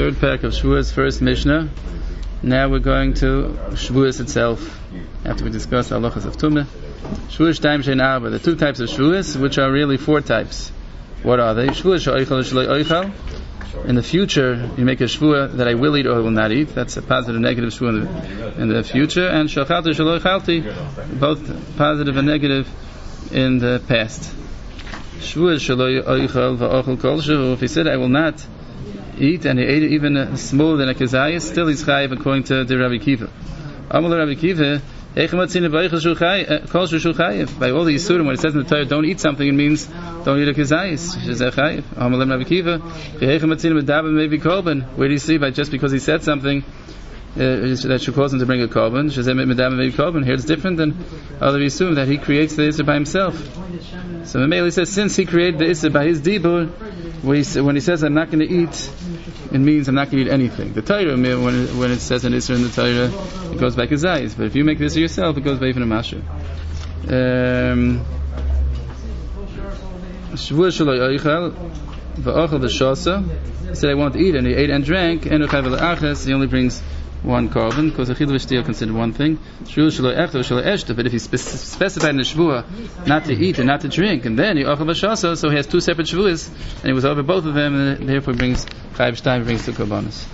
third pack of Shavuos, first Mishnah. Now we're going to Shavuos itself, after we discuss halachas of Tumah. Shavuos Shtaim Shein Arba. The two types of Shavuos, which are really four types. What are they? Shavuos She'oichel Shloi Oichel. In the future, you make a Shavuah that I will eat or will not eat. That's a positive and negative Shavuah in the future. And Shochalti Shloi Chalti, both positive and negative in the past. Shavuos Shloi Oichel Va'ochel Kol Shavu. If he said, I will not eat, and he ate it even smaller than a kazayas, still he's chayiv according to the Rabbi Kiva. Amal Rabbi Kiva, by all the Yisurim, when it says in the Torah, don't eat something, it means don't eat a kazayas. Amal Rabbi Kiva, where do you see, by just because he said something that should cause him to bring a korban? Here it's different than other Yisurim, that he creates the Isser by himself. So Mameli says, since he created the Isser by his dibur, when he says I'm not going to eat, it means I'm not going to eat anything. The Torah, when it says an Isser in the Torah, it goes by kazayis. But if you make this yourself, it goes by even a masher. Shavuos Shloi Oichel Va'ochel V'shasa. He said I won't eat, and he ate and drank. Enu Chayv L'Achas. He only brings one korban, because a chilul v'shtiyah considered one thing. Shavuos Shloi Echta Shloi Eshta. But if he specified in the Shavuah not to eat and not to drink, and then he Ochel V'shasa, so he has two separate Shavuos, and he was over both of them, and therefore brings Chayv Shtaim, brings two korbanos.